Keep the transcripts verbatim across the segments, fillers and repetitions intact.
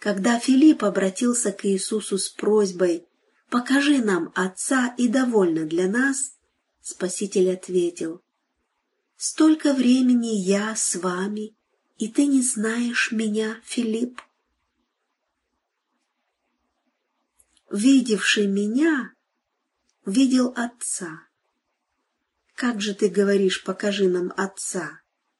Когда Филипп обратился к Иисусу с просьбой «Покажи нам Отца, и довольно для нас», Спаситель ответил: «Столько времени я с вами, и ты не знаешь меня, Филипп? Видевший меня, видел Отца. Как же ты говоришь: покажи нам Отца?»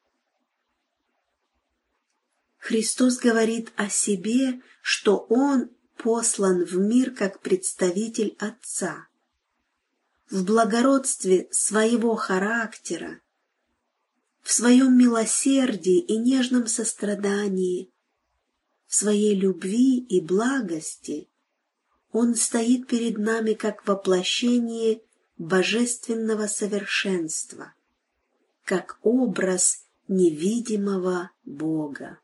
Христос говорит о себе, что Он послан в мир как представитель Отца. В благородстве своего характера, в своем милосердии и нежном сострадании, в своей любви и благости Он стоит перед нами как воплощение божественного совершенства, как образ невидимого Бога.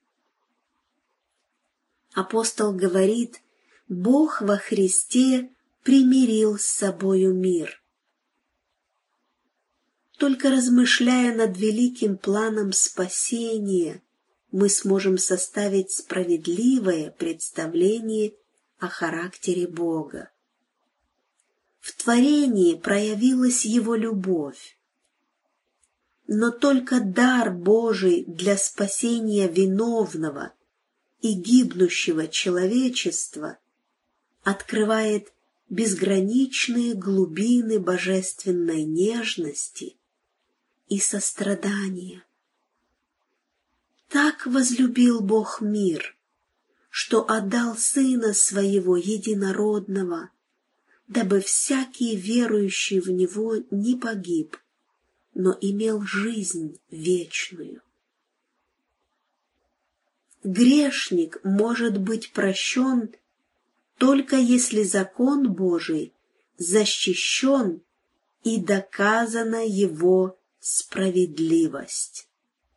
Апостол говорит: Бог во Христе примирил с собою мир. Только размышляя над великим планом спасения, мы сможем составить справедливое представление о характере Бога. В творении проявилась Его любовь, но только дар Божий для спасения виновного и гибнущего человечества открывает безграничные глубины божественной нежности и сострадания. Так возлюбил Бог мир, что отдал Сына Своего Единородного, дабы всякий верующий в Него не погиб, но имел жизнь вечную. Грешник может быть прощен только если закон Божий защищен и доказана его справедливость.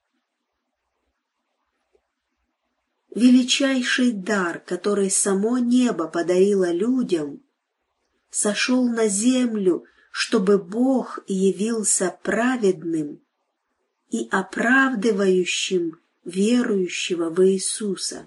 Величайший дар, который само небо подарило людям, сошел на землю, чтобы Бог явился праведным и оправдывающим верующего в Иисуса.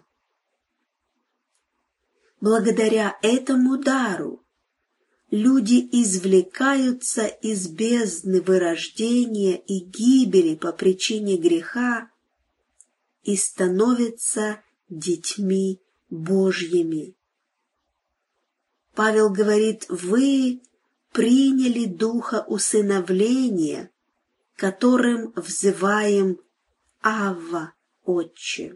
Благодаря этому дару люди извлекаются из бездны вырождения и гибели по причине греха и становятся детьми Божьими. Павел говорит: «Вы приняли духа усыновления, которым взываем: Авва, Отче».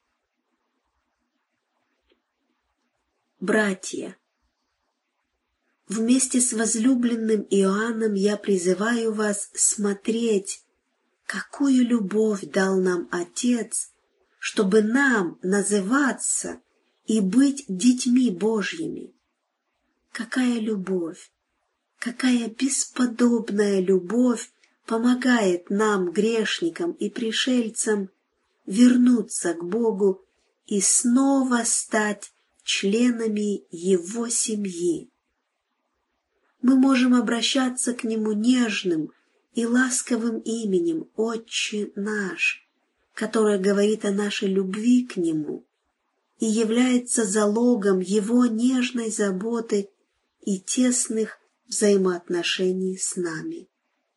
Братья, вместе с возлюбленным Иоанном я призываю вас смотреть, какую любовь дал нам Отец, чтобы нам называться и быть детьми Божьими. Какая любовь, какая бесподобная любовь помогает нам, грешникам и пришельцам, вернуться к Богу и снова стать членами Его семьи. Мы можем обращаться к Нему нежным и ласковым именем «Отче наш», которое говорит о нашей любви к Нему и является залогом Его нежной заботы и тесных взаимоотношений с нами.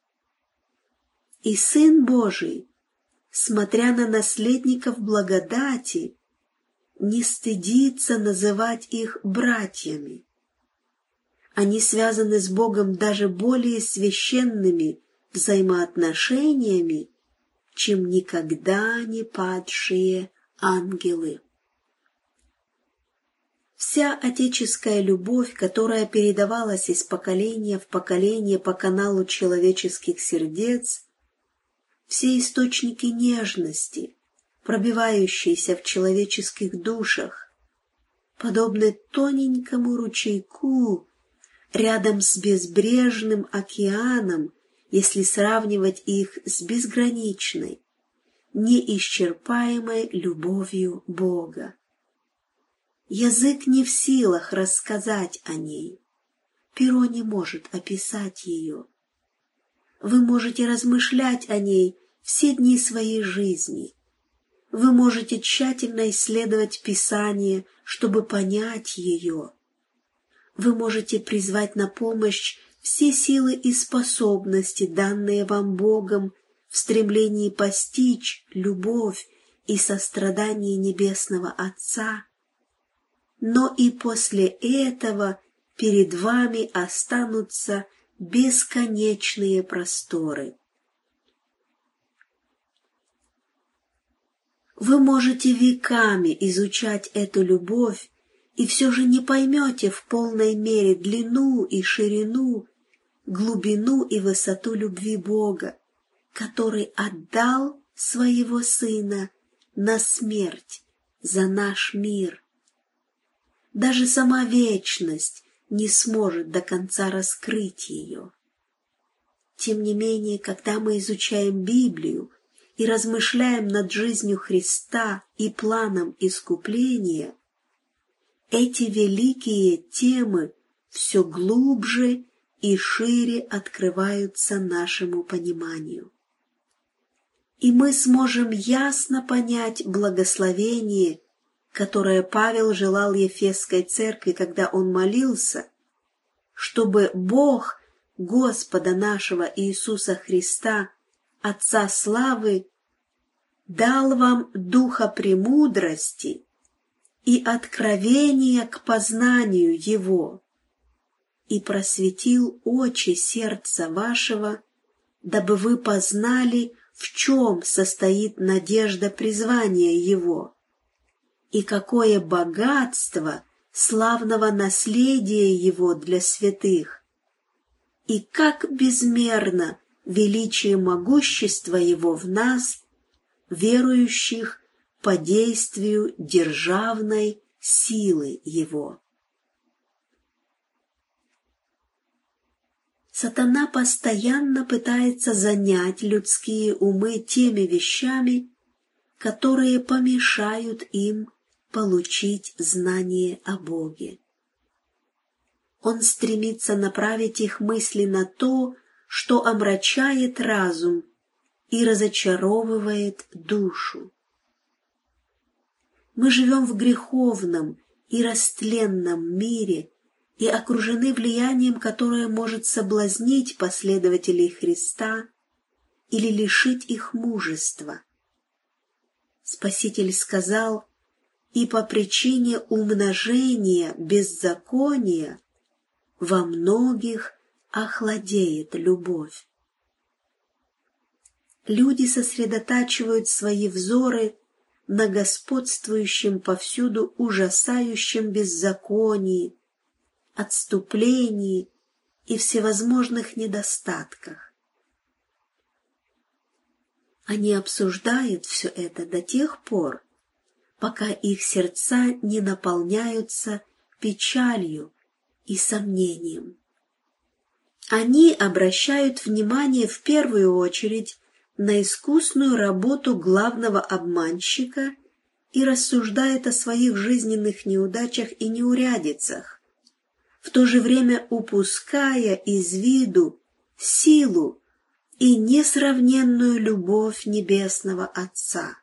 И Сын Божий, смотря на наследников благодати, не стыдится называть их братьями. Они связаны с Богом даже более священными взаимоотношениями, чем никогда не падшие ангелы. Вся отеческая любовь, которая передавалась из поколения в поколение по каналу человеческих сердец, все источники нежности, пробивающиеся в человеческих душах, подобны тоненькому ручейку рядом с безбрежным океаном, если сравнивать их с безграничной, неисчерпаемой любовью Бога. Язык не в силах рассказать о ней, перо не может описать ее. Вы можете размышлять о ней все дни своей жизни, Вы можете тщательно исследовать Писание, чтобы понять ее. Вы можете призвать на помощь все силы и способности, данные вам Богом, в стремлении постичь любовь и сострадание Небесного Отца. Но и после этого перед вами останутся бесконечные просторы. Вы можете веками изучать эту любовь, и все же не поймете в полной мере длину и ширину, глубину и высоту любви Бога, который отдал своего Сына на смерть за наш мир. Даже сама вечность не сможет до конца раскрыть ее. Тем не менее, когда мы изучаем Библию и размышляем над жизнью Христа и планом искупления, эти великие темы все глубже и шире открываются нашему пониманию. И мы сможем ясно понять благословение, которое Павел желал Ефесской церкви, когда он молился, чтобы Бог Господа нашего Иисуса Христа, Отца славы, дал вам духа премудрости и откровения к познанию Его, и просветил очи сердца вашего, дабы вы познали, в чем состоит надежда призвания Его, и какое богатство славного наследия Его для святых, и как безмерно величие могущества Его в нас, верующих по действию державной силы Его. Сатана постоянно пытается занять людские умы теми вещами, которые помешают им получить знание о Боге. Он стремится направить их мысли на то, что омрачает разум и разочаровывает душу. Мы живем в греховном и растленном мире и окружены влиянием, которое может соблазнить последователей Христа или лишить их мужества. Спаситель сказал: «И по причине умножения беззакония во многих охладеет любовь». Люди сосредотачивают свои взоры на господствующем повсюду ужасающем беззаконии, отступлении и всевозможных недостатках. Они обсуждают все это до тех пор, пока их сердца не наполняются печалью и сомнением. Они обращают внимание в первую очередь на искусную работу главного обманщика и рассуждают о своих жизненных неудачах и неурядицах, в то же время упуская из виду силу и несравненную любовь Небесного Отца.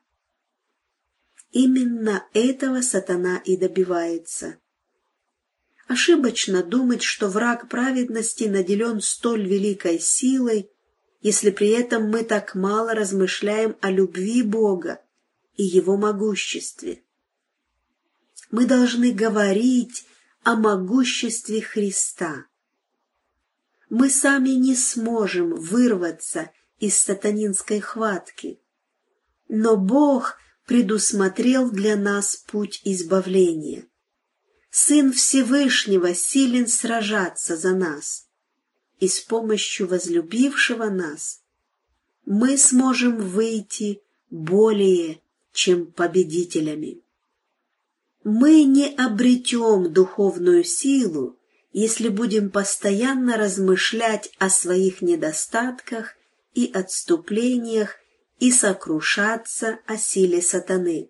Именно этого сатана и добивается. Ошибочно думать, что враг праведности наделен столь великой силой, если при этом мы так мало размышляем о любви Бога и Его могуществе. Мы должны говорить о могуществе Христа. Мы сами не сможем вырваться из сатанинской хватки, но Бог предусмотрел для нас путь избавления. Сын Всевышнего силен сражаться за нас, и с помощью возлюбившего нас мы сможем выйти более чем победителями. Мы не обретем духовную силу, если будем постоянно размышлять о своих недостатках и отступлениях и сокрушаться о силе сатаны.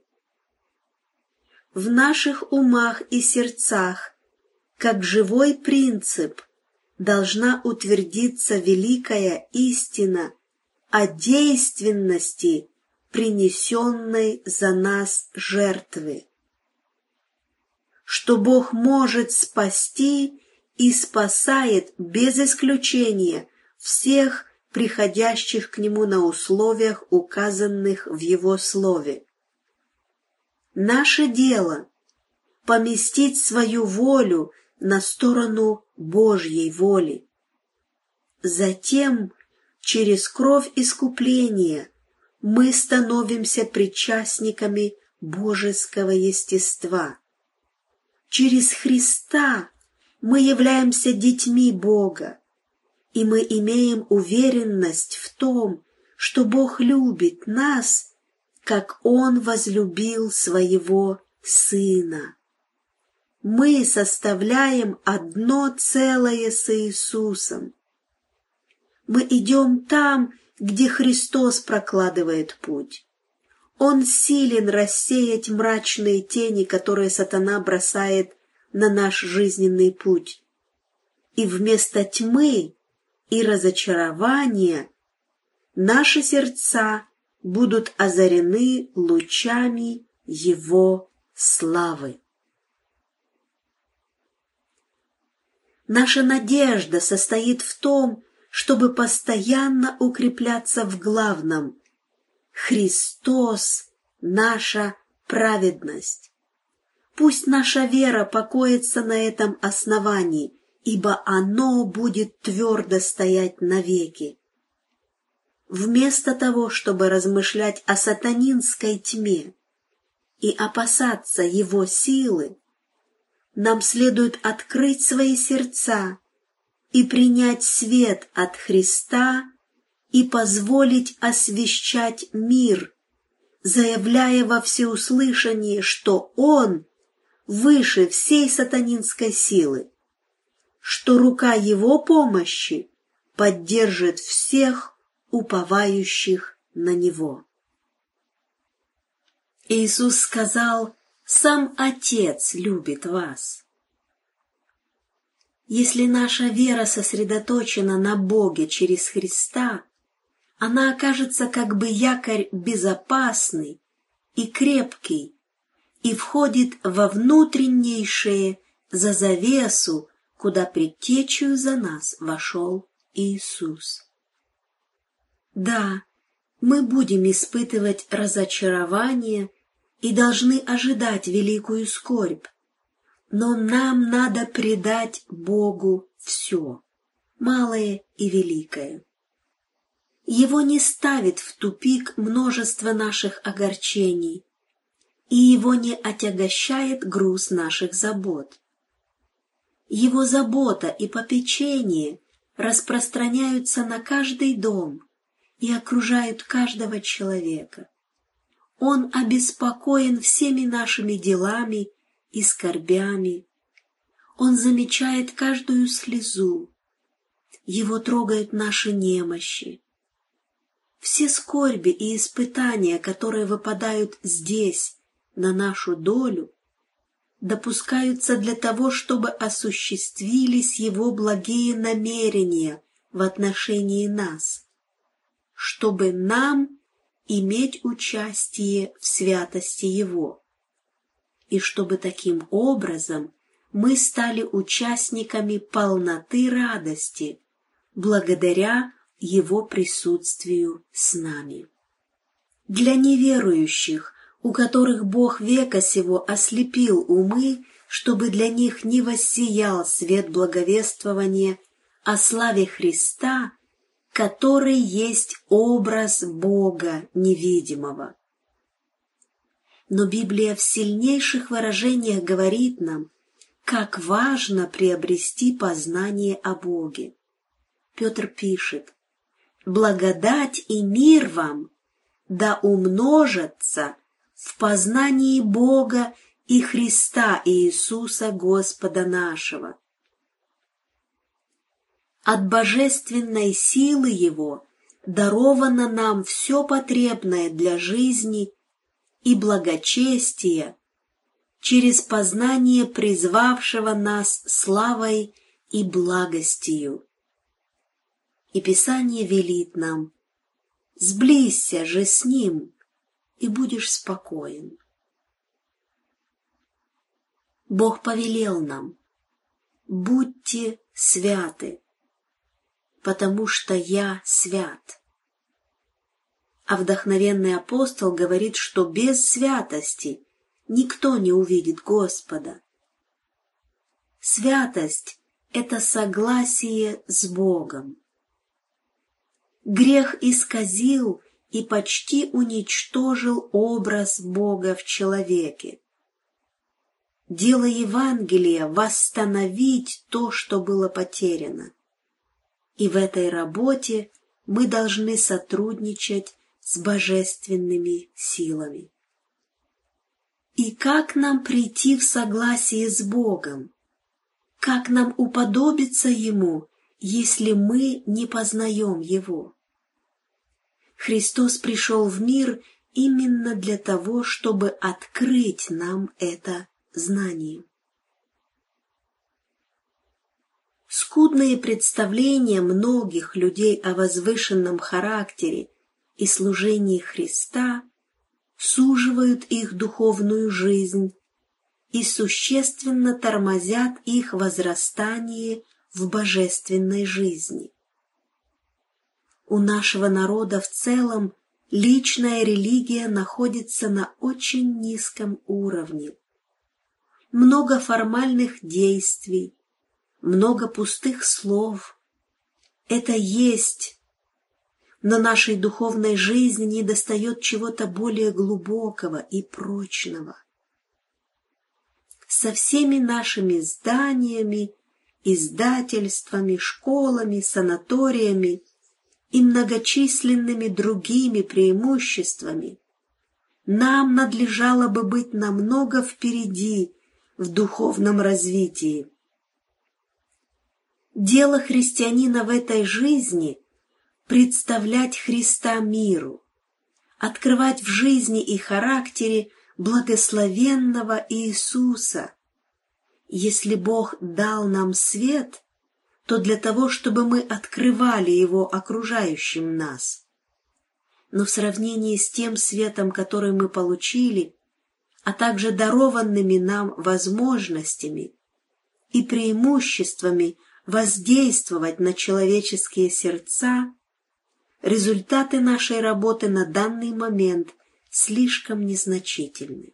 В наших умах и сердцах, как живой принцип, должна утвердиться великая истина о действенности принесенной за нас жертвы, что Бог может спасти и спасает без исключения всех приходящих к Нему на условиях, указанных в Его Слове. Наше дело — поместить свою волю на сторону Божьей воли. Затем, через кровь искупления, мы становимся причастниками божеского естества. Через Христа мы являемся детьми Бога, и мы имеем уверенность в том, что Бог любит нас, как Он возлюбил Своего Сына. Мы составляем одно целое с Иисусом. Мы идем там, где Христос прокладывает путь. Он силен рассеять мрачные тени, которые сатана бросает на наш жизненный путь. И вместо тьмы и разочарования наши сердца будут озарены лучами Его славы. Наша надежда состоит в том, чтобы постоянно укрепляться в главном: Христос — наша праведность. Пусть наша вера покоится на этом основании, ибо оно будет твердо стоять навеки. Вместо того, чтобы размышлять о сатанинской тьме и опасаться его силы, нам следует открыть свои сердца и принять свет от Христа и позволить освещать мир, заявляя во всеуслышание, что Он выше всей сатанинской силы, что рука Его помощи поддержит всех уповающих на Него. Иисус сказал: «Сам Отец любит вас». Если наша вера сосредоточена на Боге через Христа, она окажется как бы якорь безопасный и крепкий и входит во внутреннейшее за завесу, куда предтечью за нас вошел Иисус. Да, мы будем испытывать разочарование и должны ожидать великую скорбь, но нам надо предать Богу все, малое и великое. Его не ставит в тупик множество наших огорчений, и его не отягощает груз наших забот. Его забота и попечение распространяются на каждый дом и окружают каждого человека. Он обеспокоен всеми нашими делами и скорбями. Он замечает каждую слезу. Его трогают наши немощи. Все скорби и испытания, которые выпадают здесь, на нашу долю, допускаются для того, чтобы осуществились Его благие намерения в отношении нас, чтобы нам иметь участие в святости Его, и чтобы таким образом мы стали участниками полноты радости благодаря Его присутствию с нами. Для неверующих, у которых Бог века сего ослепил умы, чтобы для них не воссиял свет благовествования о славе Христа, который есть образ Бога невидимого. Но Библия в сильнейших выражениях говорит нам, как важно приобрести познание о Боге. Петр пишет: «Благодать и мир вам да умножатся в познании Бога и Христа Иисуса Господа нашего». От божественной силы Его даровано нам все потребное для жизни и благочестия через познание призвавшего нас славой и благостью. И Писание велит нам: «Сблизься же с Ним, и будешь спокоен. Бог повелел нам: будьте святы, потому что я свят. А вдохновенный апостол говорит, что без святости никто не увидит Господа. Святость — это согласие с Богом. Грех исказил и почти уничтожил образ Бога в человеке. Дело Евангелия — восстановить то, что было потеряно. И в этой работе мы должны сотрудничать с божественными силами. И как нам прийти в согласие с Богом? Как нам уподобиться Ему, если мы не познаем Его? Христос пришел в мир именно для того, чтобы открыть нам это знание. Скудные представления многих людей о возвышенном характере и служении Христа суживают их духовную жизнь и существенно тормозят их возрастание в божественной жизни. У нашего народа в целом личная религия находится на очень низком уровне. Много формальных действий, много пустых слов. Это есть, но нашей духовной жизни недостает чего-то более глубокого и прочного. Со всеми нашими зданиями, издательствами, школами, санаториями и многочисленными другими преимуществами нам надлежало бы быть намного впереди в духовном развитии. Дело христианина в этой жизни — представлять Христа миру, открывать в жизни и характере благословенного Иисуса. Если Бог дал нам свет, то для того, чтобы мы открывали его окружающим нас. Но в сравнении с тем светом, который мы получили, а также дарованными нам возможностями и преимуществами воздействовать на человеческие сердца, результаты нашей работы на данный момент слишком незначительны.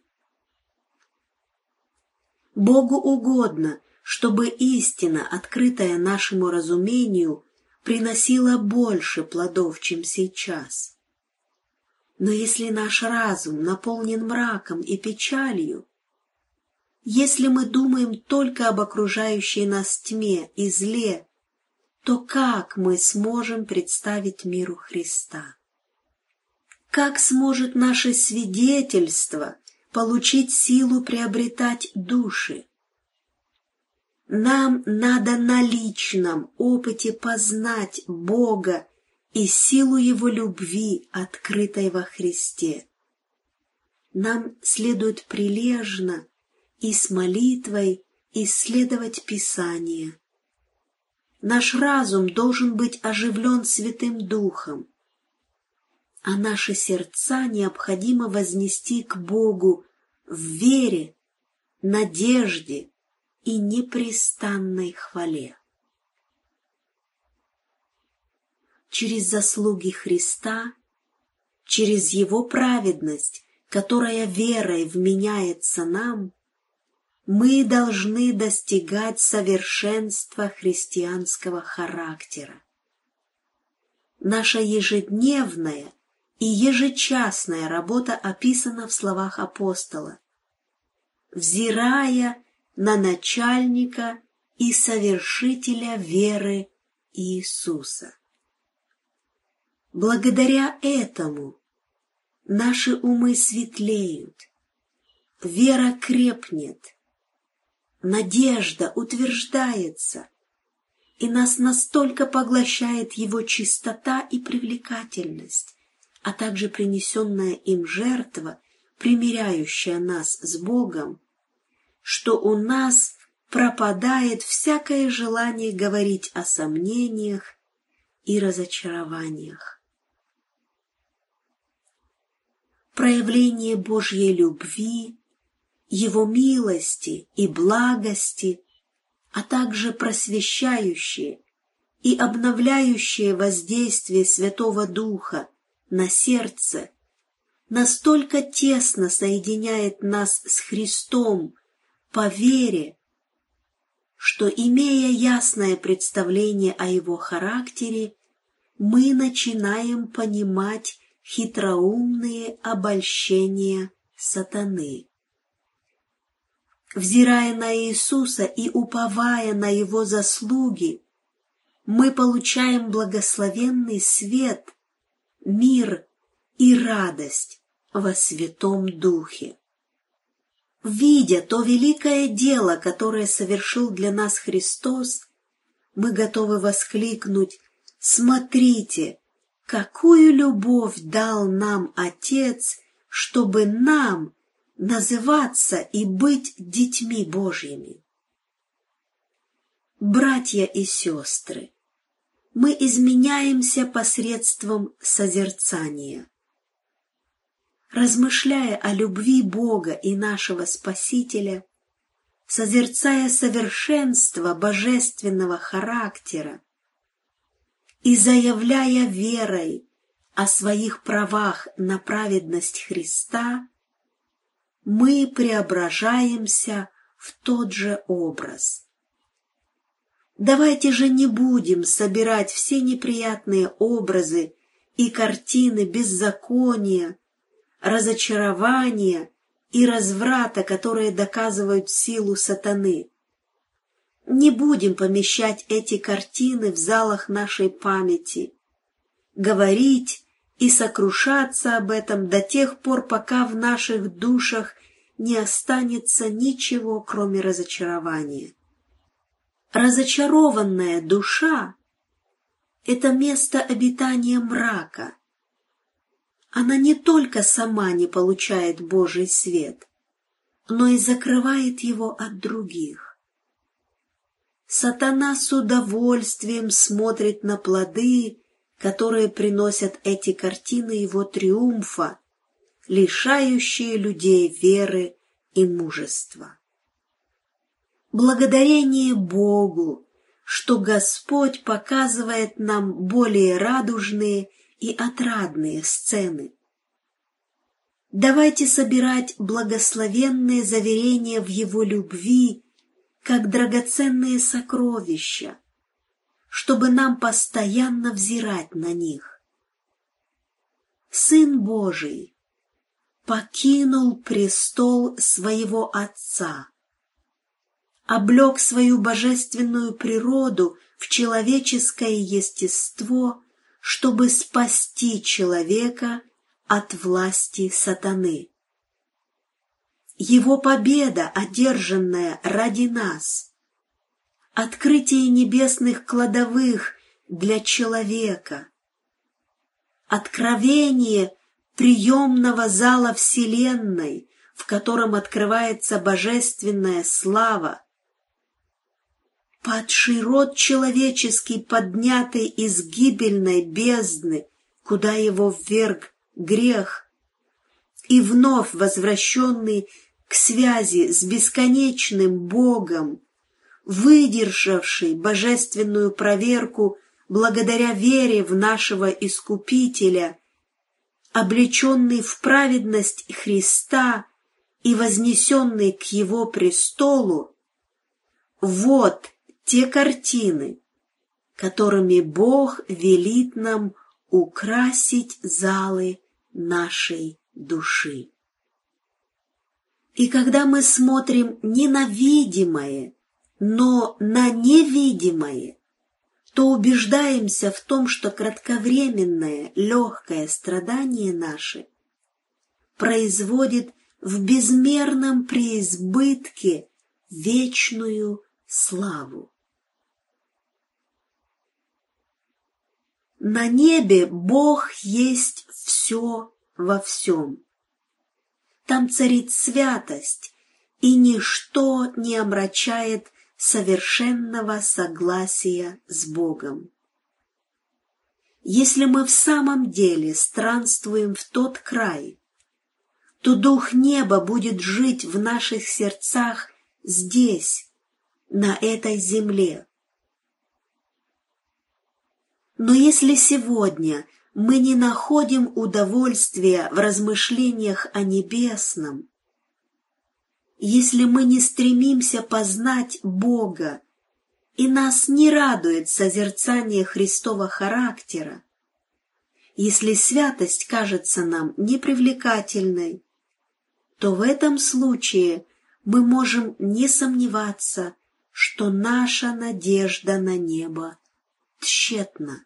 Богу угодно, чтобы истина, открытая нашему разумению, приносила больше плодов, чем сейчас. Но если наш разум наполнен мраком и печалью, если мы думаем только об окружающей нас тьме и зле, то как мы сможем представить миру Христа? Как сможет наше свидетельство получить силу приобретать души? Нам надо на личном опыте познать Бога и силу Его любви, открытой во Христе. Нам следует прилежно и с молитвой исследовать Писание. Наш разум должен быть оживлен Святым Духом, а наши сердца необходимо вознести к Богу в вере, надежде и непрестанной хвале. Через заслуги Христа, через Его праведность, которая верой вменяется нам, мы должны достигать совершенства христианского характера. Наша ежедневная и ежечасная работа описана в словах апостола: «Взирая на начальника и совершителя веры Иисуса». Благодаря этому наши умы светлеют, вера крепнет, надежда утверждается, и нас настолько поглощает Его чистота и привлекательность, а также принесенная им жертва, примиряющая нас с Богом, что у нас пропадает всякое желание говорить о сомнениях и разочарованиях. проявление Божьей любви, Его милости и благости, а также просвещающее и обновляющее воздействие Святого Духа на сердце настолько тесно соединяет нас с Христом по вере, что, имея ясное представление о Его характере, мы начинаем понимать хитроумные обольщения сатаны. Взирая на Иисуса и уповая на Его заслуги, мы получаем благословенный свет, мир и радость во Святом Духе. Видя то великое дело, которое совершил для нас Христос, мы готовы воскликнуть: «Смотрите, какую любовь дал нам Отец, чтобы нам называться и быть детьми Божьими». Братья и сестры, мы изменяемся посредством созерцания. Размышляя о любви Бога и нашего Спасителя, созерцая совершенство божественного характера и заявляя верой о своих правах на праведность Христа, мы преображаемся в тот же образ. Давайте же не будем собирать все неприятные образы и картины беззакония, разочарования и разврата, которые доказывают силу сатаны. Не будем помещать эти картины в залах нашей памяти, говорить и сокрушаться об этом до тех пор, пока в наших душах не останется ничего, кроме разочарования. Разочарованная душа — это место обитания мрака. Она не только сама не получает Божий свет, но и закрывает его от других. Сатана с удовольствием смотрит на плоды, которые приносят эти картины его триумфа, лишающие людей веры и мужества. Благодарение Богу, что Господь показывает нам более радужные и отрадные сцены. Давайте собирать благословенные заверения в Его любви, как драгоценные сокровища, чтобы нам постоянно взирать на них. Сын Божий покинул престол своего Отца, облег свою божественную природу в человеческое естество, чтобы спасти человека от власти сатаны. Его победа, одержанная ради нас, открытие небесных кладовых для человека, откровение приемного зала Вселенной, в котором открывается божественная слава, падший род человеческий, поднятый из гибельной бездны, куда его вверг грех, и вновь возвращенный к связи с бесконечным Богом, выдержавший божественную проверку благодаря вере в нашего Искупителя, облеченный в праведность Христа и вознесенный к Его престолу, вот те картины, которыми Бог велит нам украсить залы нашей души. И когда мы смотрим не на видимое, но на невидимое, то убеждаемся в том, что кратковременное легкое страдание наше производит в безмерном преизбытке вечную славу. На небе Бог есть все во всем. Там царит святость, и ничто не омрачает совершенного согласия с Богом. Если мы в самом деле странствуем в тот край, то Дух неба будет жить в наших сердцах здесь, на этой земле. Но если сегодня мы не находим удовольствия в размышлениях о небесном, если мы не стремимся познать Бога, и нас не радует созерцание Христова характера, если святость кажется нам непривлекательной, то в этом случае мы можем не сомневаться, что наша надежда на небо тщетна.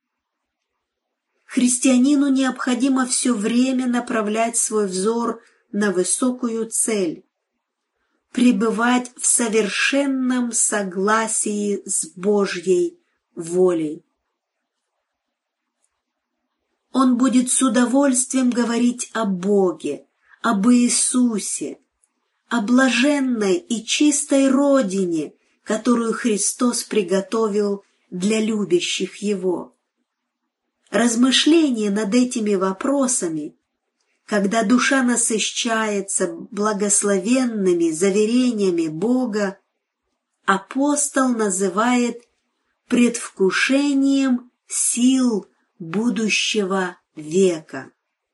Христианину необходимо все время направлять свой взор на высокую цель, пребывать в совершенном согласии с Божьей волей. Он будет с удовольствием говорить о Боге, об Иисусе, о блаженной и чистой родине, которую Христос приготовил для любящих Его. Размышление над этими вопросами, когда душа насыщается благословенными заверениями Бога, апостол называет предвкушением сил будущего века.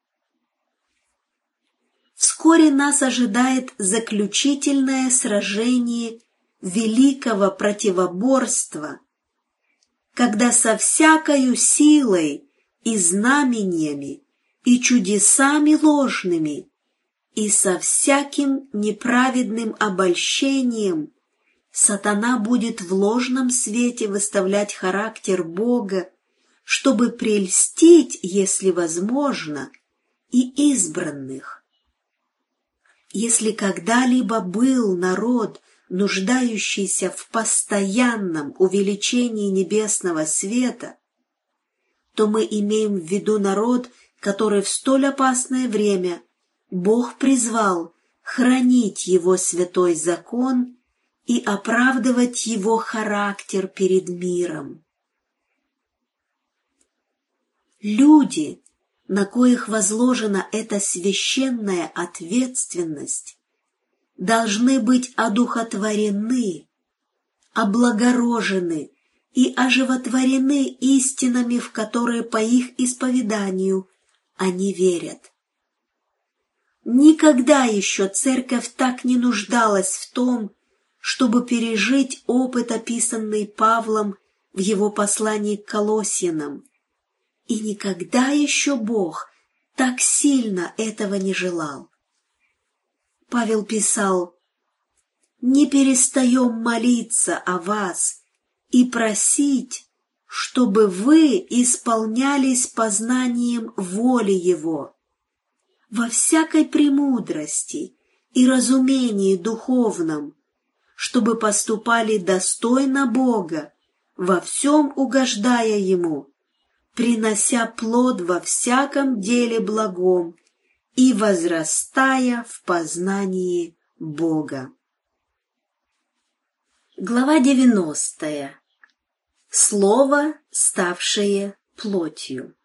Вскоре нас ожидает заключительное сражение великого противоборства, когда со всякою силой и знамениями, и чудесами ложными, и со всяким неправедным обольщением сатана будет в ложном свете выставлять характер Бога, чтобы прельстить, если возможно, и избранных. Если когда-либо был народ, нуждающийся в постоянном увеличении небесного света, то мы имеем в виду народ, который в столь опасное время Бог призвал хранить Его святой закон и оправдывать Его характер перед миром. Люди, на коих возложена эта священная ответственность, должны быть одухотворены, облагорожены и оживотворены истинами, в которые по их исповеданию они верят. Никогда еще церковь так не нуждалась в том, чтобы пережить опыт, описанный Павлом в его послании к Колоссянам, и никогда еще Бог так сильно этого не желал. Павел писал: «Не перестаем молиться о вас и просить, чтобы вы исполнялись познанием воли Его, во всякой премудрости и разумении духовном, чтобы поступали достойно Бога, во всем угождая Ему, принося плод во всяком деле благом и возрастая в познании Бога». Глава девяностая. Слово, ставшее плотью.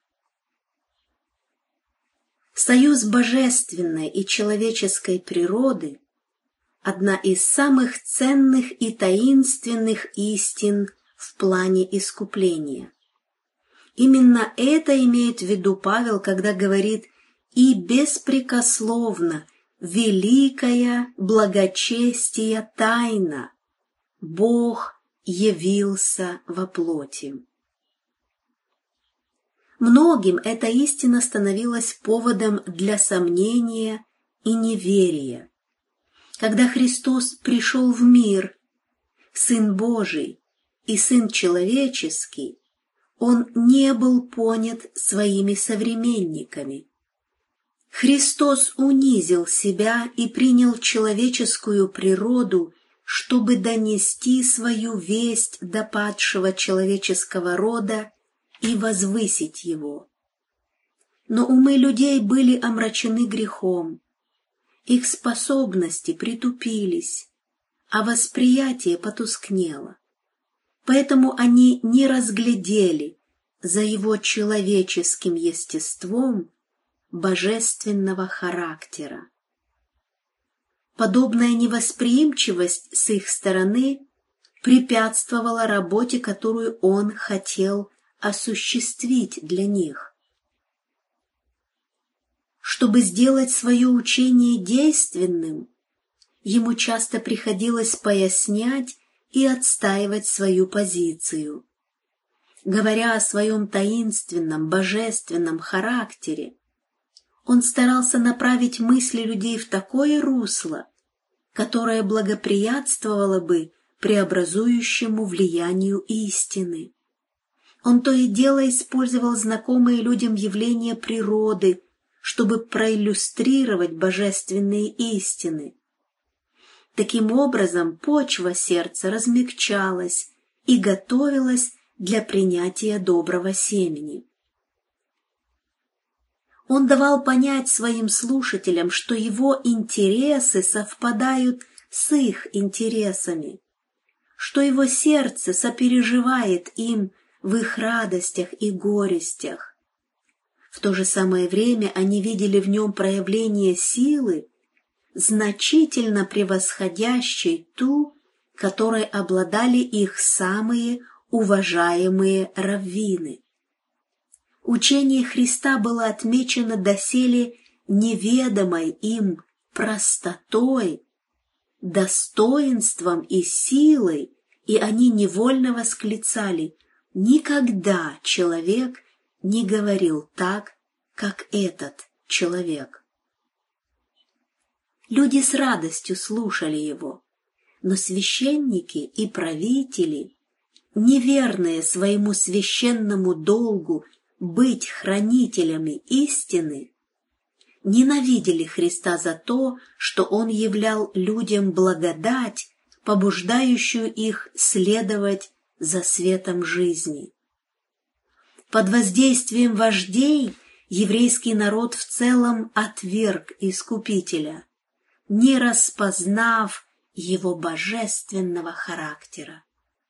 Союз божественной и человеческой природы – одна из самых ценных и таинственных истин в плане искупления. Именно это имеет в виду Павел, когда говорит: «И беспрекословно великая благочестия тайна, Бог явился во плоти». Многим эта истина становилась поводом для сомнения и неверия. Когда Христос пришел в мир, Сын Божий и Сын Человеческий, Он не был понят своими современниками. Христос унизил себя и принял человеческую природу, чтобы донести свою весть до падшего человеческого рода и возвысить его. Но умы людей были омрачены грехом, их способности притупились, а восприятие потускнело. Поэтому они не разглядели за его человеческим естеством божественного характера. Подобная невосприимчивость с их стороны препятствовала работе, которую он хотел осуществить для них. Чтобы сделать свое учение действенным, ему часто приходилось пояснять и отстаивать свою позицию. Говоря о своем таинственном, божественном характере, он старался направить мысли людей в такое русло, которое благоприятствовало бы преобразующему влиянию истины. Он то и дело использовал знакомые людям явления природы, чтобы проиллюстрировать божественные истины. Таким образом, почва сердца размягчалась и готовилась для принятия доброго семени. Он давал понять своим слушателям, что его интересы совпадают с их интересами, что его сердце сопереживает им в их радостях и горестях. В то же самое время они видели в нем проявление силы, значительно превосходящей ту, которой обладали их самые уважаемые раввины. Учение Христа было отмечено доселе неведомой им простотой, достоинством и силой, и они невольно восклицали: «Никогда человек не говорил так, как этот человек». Люди с радостью слушали его, но священники и правители, неверные своему священному долгу быть хранителями истины, ненавидели Христа за то, что Он являл людям благодать, побуждающую их следовать за светом жизни. Под воздействием вождей еврейский народ в целом отверг Искупителя, не распознав его божественного характера.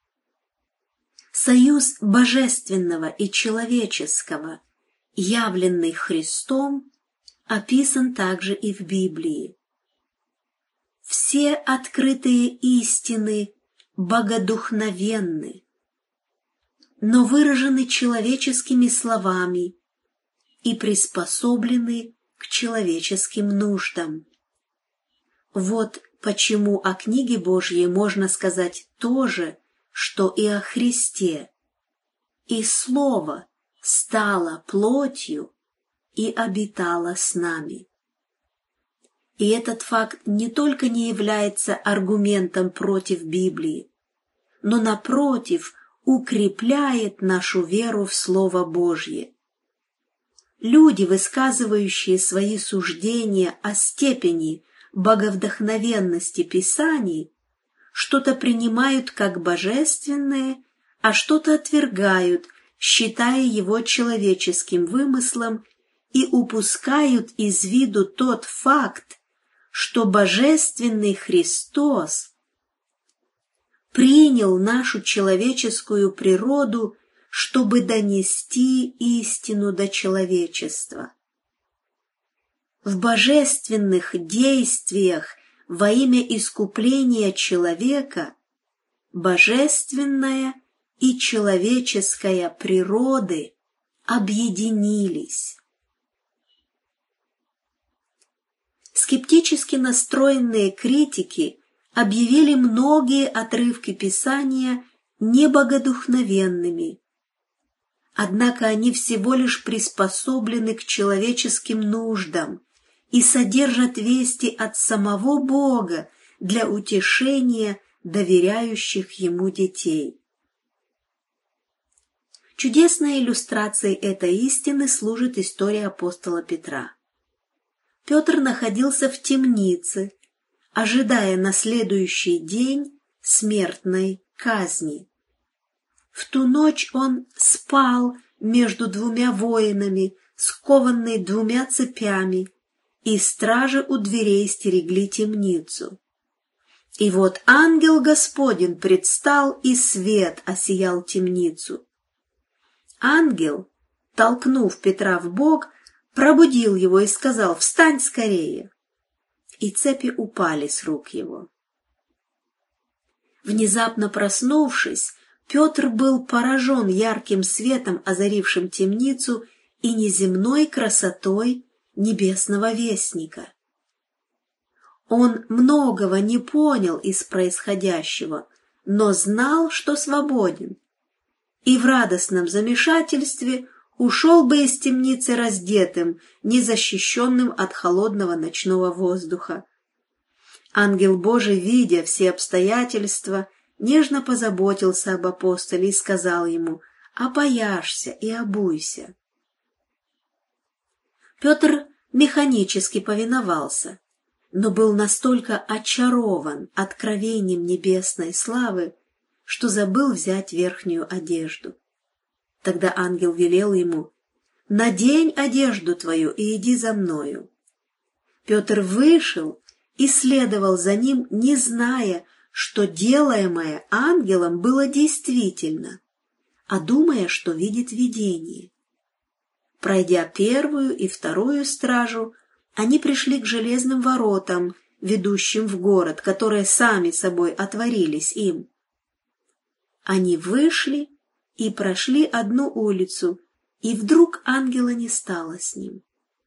Союз божественного и человеческого, явленный Христом, описан также и в Библии. Все открытые истины богодухновенны, но выражены человеческими словами и приспособлены к человеческим нуждам. Вот почему о книге Божьей можно сказать то же, что и о Христе. И Слово стало плотью и обитало с нами. И этот факт не только не является аргументом против Библии, но, напротив, укрепляет нашу веру в Слово Божье. Люди, высказывающие свои суждения о степени боговдохновенности Писаний, что-то принимают как божественное, а что-то отвергают, считая его человеческим вымыслом, и упускают из виду тот факт, что божественный Христос принял нашу человеческую природу, чтобы донести истину до человечества. В божественных действиях во имя искупления человека божественная и человеческая природы объединились. Скептически настроенные критики объявили многие отрывки Писания небогодухновенными, однако они всего лишь приспособлены к человеческим нуждам и содержат вести от самого Бога для утешения доверяющих Ему детей. Чудесной иллюстрацией этой истины служит история апостола Петра. Петр находился в темнице, ожидая на следующий день смертной казни. В ту ночь он спал между двумя воинами, скованный двумя цепями, и стражи у дверей стерегли темницу. И вот ангел Господень предстал, и свет осиял темницу. Ангел, толкнув Петра в бок, пробудил его и сказал: «Встань скорее!» И цепи упали с рук его. Внезапно проснувшись, Петр был поражен ярким светом, озарившим темницу, и неземной красотой небесного вестника. Он многого не понял из происходящего, но знал, что свободен, и в радостном замешательстве ушел бы из темницы раздетым, незащищенным от холодного ночного воздуха. Ангел Божий, видя все обстоятельства, нежно позаботился об апостоле и сказал ему: «Опояшься и обуйся». Петр механически повиновался, но был настолько очарован откровением небесной славы, что забыл взять верхнюю одежду. Тогда ангел велел ему: «Надень одежду твою и иди за мною». Петр вышел и следовал за ним, не зная, что делаемое ангелом было действительно, а думая, что видит видение. Пройдя первую и вторую стражу, они пришли к железным воротам, ведущим в город, которые сами собой отворились им. Они вышли и прошли одну улицу, и вдруг ангела не стало с ним.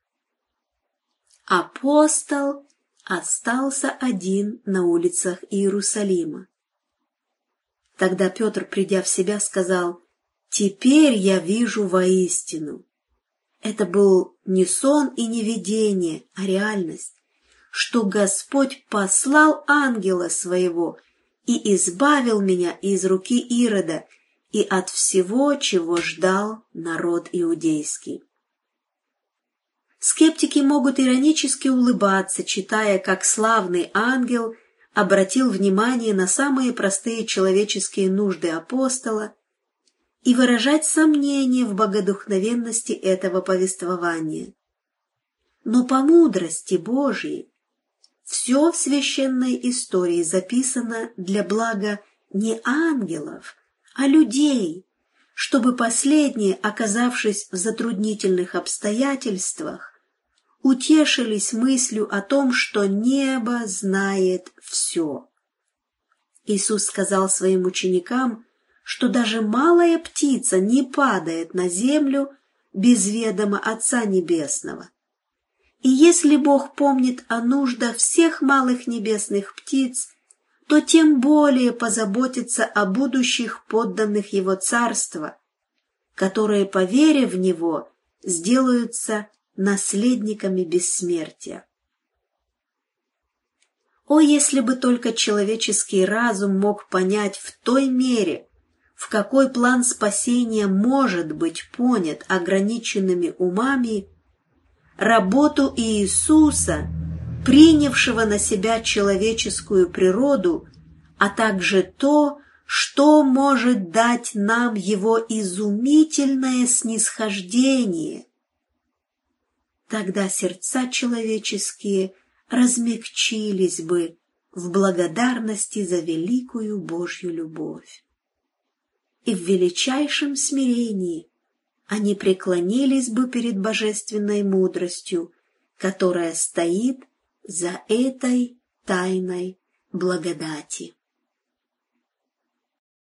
Апостол остался один на улицах Иерусалима. Тогда Петр, придя в себя, сказал: «Теперь я вижу воистину». Это был не сон и не видение, а реальность, что Господь послал ангела своего и избавил меня из руки Ирода и от всего, чего ждал народ иудейский. Скептики могут иронически улыбаться, читая, как славный ангел обратил внимание на самые простые человеческие нужды апостола, и выражать сомнения в богодухновенности этого повествования. Но по мудрости Божией все в священной истории записано для блага не ангелов, а людей, чтобы последние, оказавшись в затруднительных обстоятельствах, утешились мыслью о том, что небо знает все. Иисус сказал своим ученикам, что даже малая птица не падает на землю без ведома Отца Небесного. И если Бог помнит о нуждах всех малых небесных птиц, то тем более позаботится о будущих подданных Его Царства, которые, по вере в Него, сделаются наследниками бессмертия. О, если бы только человеческий разум мог понять в той мере, в какой план спасения может быть понят ограниченными умами, работу Иисуса, принявшего на себя человеческую природу, а также то, что может дать нам Его изумительное снисхождение. Тогда сердца человеческие размягчились бы в благодарности за великую Божью любовь. И в величайшем смирении они преклонились бы перед божественной мудростью, которая стоит за этой тайной благодати.